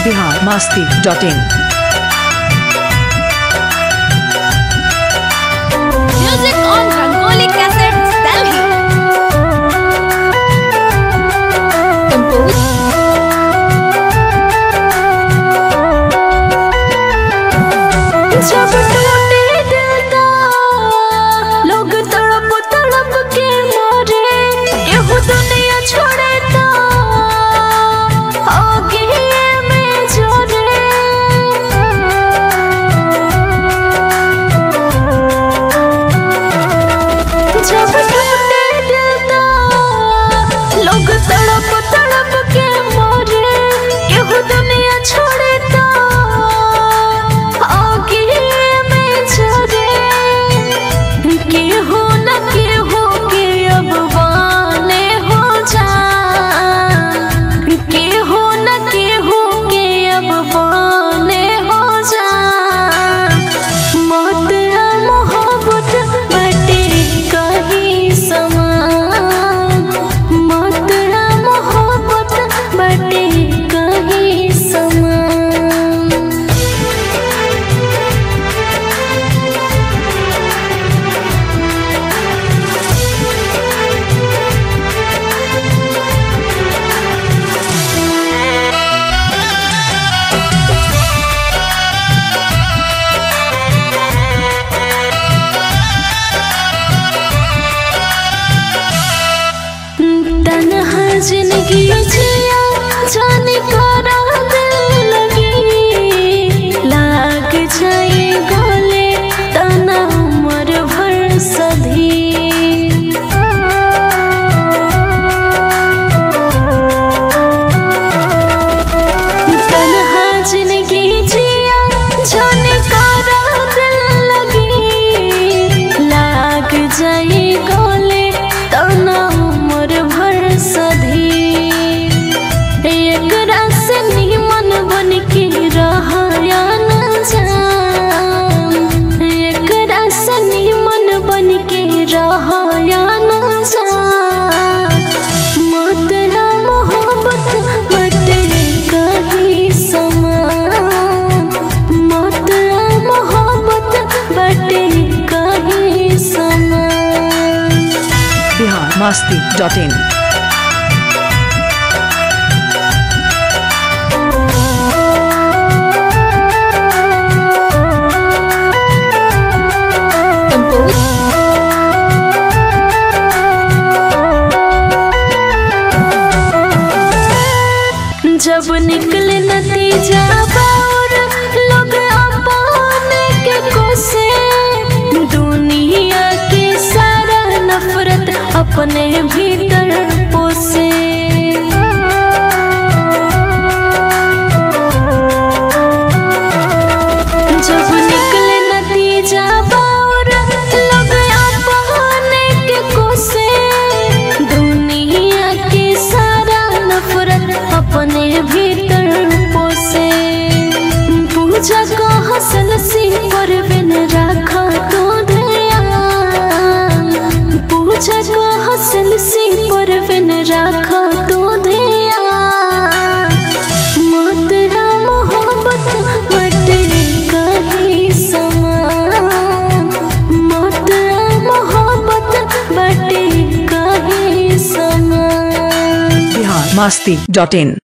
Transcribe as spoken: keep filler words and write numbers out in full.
Bihar Masti dot in. Music on Rangoli Cassettes, Delhi. Composed. जब टूटे दिल दा लोग तड़प तड़प के मरे, केहू दुनिया छोड़े ता आगे में जोरे। जब टूटे दिल दा लोग तड़प तड़प के मरे, केहू दुनिया छोड़े ता आगे में जोरे। केहू न केहू के अब वाने हो जा, केहू न केहू के अब वाने हो जा। मौत आ मोहब्बत बटे कहीं समान, मौत आ मोहब्बत बटे कहीं समान। तन्हा जिंदगी जिया जाने करा दिल लगी, लाग जाए गले तना उम्र भर सधी। तन्हा जिंदगी जिया जाने करा दिल लगी, लाग जाए गले तना उम्र भर सधी। एकरा से निमन बन के रहया न जान, एकरा से निमन बन के रहया न जान। मौत आ मोहब्बत बटे कहीं समान, मौत आ मोहब्बत बटे कहीं समान। Bihar Masti dot in. Composed. जब निकले नतीजा बाउर लोग अपने के कोसे, दुनिया के सारा नफरत अपने भीतर पोसे। जब निकले नतीजा बाउर लोग अपने के कोसे, दुनिया के सारा नफरत अपने भीतर पोसे। पूजा को हसन सी पर बिन रखा तो ध्यान, पूजा को हसन सी पर बिन रखा तो ध्यान। मौत आ मोहब्बत बटे कहीं समान, मौत आ मोहब्बत बटे कहीं समान। बिहार मस्ती डॉट इन।